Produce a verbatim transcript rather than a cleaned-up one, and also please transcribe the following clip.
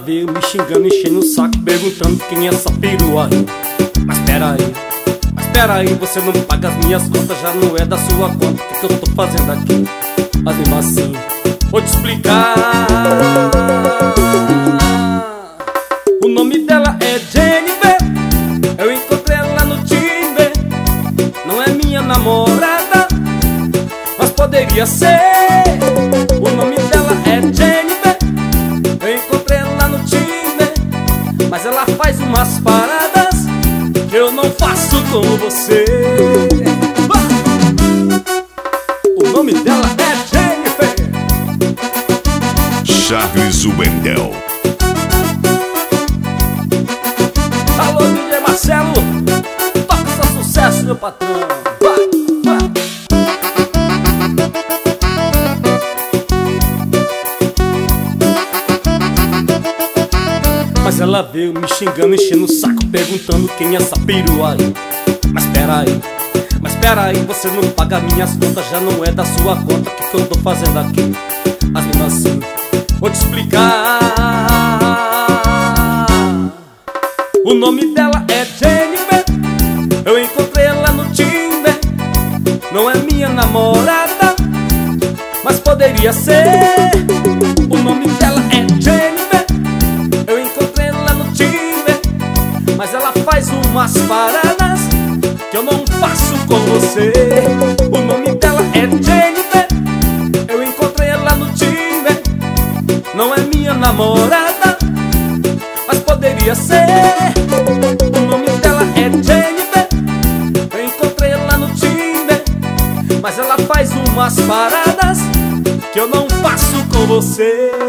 veio me xingando, enchendo o saco, perguntando quem é essa perua aí. Mas pera aí, mas pera aí, você não paga as minhas contas, já não é da sua conta. O que, que eu tô fazendo aqui? Mas mesmo assim, vou te explicar. O nome dela é Jennifer, eu encontrei ela no Tinder. Não é minha namorada, mas poderia ser. O nome dela é Jennifer, eu encontrei ela no Tinder, mas ela faz umas paradas que eu não faço com você. O nome dela é Jennifer. Charles Wendel. Alô, D J Marcelo, toca só sucesso, meu patrão. Vai, vai. Mas ela veio me xingando, enchendo o saco, perguntando quem é essa perua aí. Mas pera aí, mas pera aí, você não paga minhas contas, já não é da sua conta. O que, que eu tô fazendo aqui? Mas mesmo assim, vou te explicar. O nome dela é Jennifer, eu encontrei ela no Tinder. Não é minha namorada, mas poderia ser. O nome dela é Jennifer, eu encontrei ela no Tinder, mas ela faz umas paradas que eu não faço com você. O nome dela é Jennifer, eu encontrei ela no Tinder. Não é minha namorada, mas poderia ser. O nome dela é Jennifer, eu encontrei ela no Tinder, mas ela faz umas paradas que eu não faço com você.